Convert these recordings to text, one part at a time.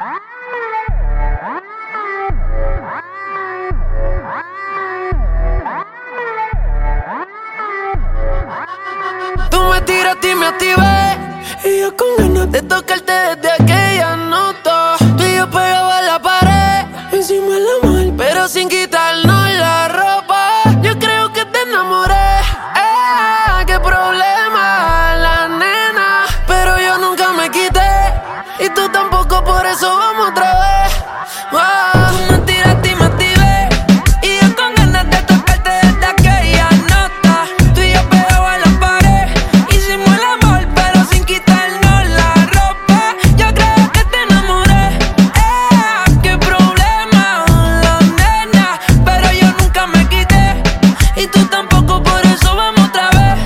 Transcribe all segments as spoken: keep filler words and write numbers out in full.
Tú me tiraste y me activé, y yo con ganas de tocarte desde aquella nota. Tú y yo pegados a la pared, hicimos el amor, pero sin quitarnos la ropa. Yo creo que te enamoré, eh, qué problema la nena, pero yo nunca me quité, y tú tampoco, por eso vamos otra vez. Wow. Tú me tiraste y me activé, y yo con ganas de tocarte desde aquella nota. Tú y yo pegados a la pared, hicimos el amor, pero sin quitarnos la ropa. Yo creo que te enamoré, eh, qué problema la nena, pero yo nunca me quité, y tú tampoco, por eso vamos otra vez.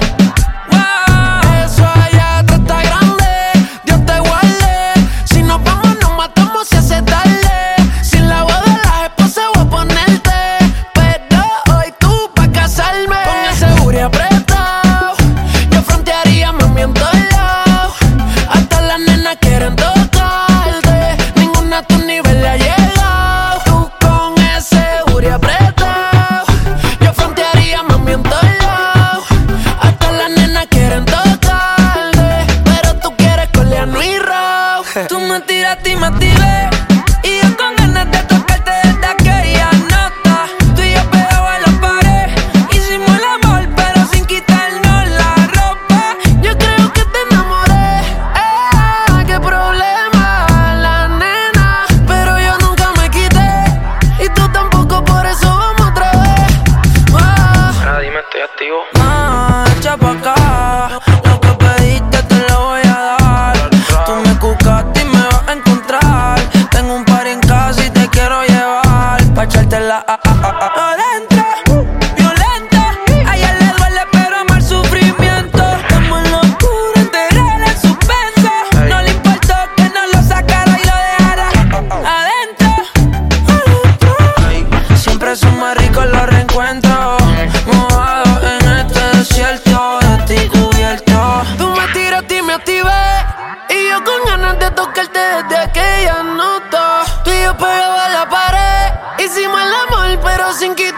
Wow. Eso allá atrás está grande, Dios te guarde. Si nos vamos nos matamos si hace tarde. Sin la voz de las esposas voy a ponerte, pero hoy tú pa' casarme. Con ese booty apretado, yo frontearía mami en todos lados. Hasta las nenas quieren tocarte, ninguna a tu nivel le ha llegado. Tú con ese booty apretado, yo frontearía mami en todos lados. Hasta las nenas quieren tocarte, pero tú quieres coleano y raw. Tú me tiraste y me activé, y yo con ganas de tocarte desde aquella nota. Tú y yo pegados a la pared, hicimos el amor, pero sin quitarnos la ropa. Yo creo que te enamoré, eh, qué problema la nena, pero yo nunca me quité, y tú tampoco, por eso vamos otra vez. Wow. Ahora dime, estoy activo. Ah, echa pa' acá, lo que pediste te lo voy a dar. Tú me buscaste y me vas a encontrar. Tengo un par en casa y te quiero llevar pa' echártela a, a, a, a- adentro, violenta. A ella le duele pero ama el sufrimiento. Estamos en locura, enterrada en suspenso. No le importó que no lo sacara y lo dejara adentro, adentro. Siempre son más ricos los reencuentros, mojados en este desierto, de ti cubierto. Tú me tiraste y me activé, y yo con ganas de tocarte desde aquella nota. Tú y yo pegados a la pared, hicimos el amor, pero sin quitar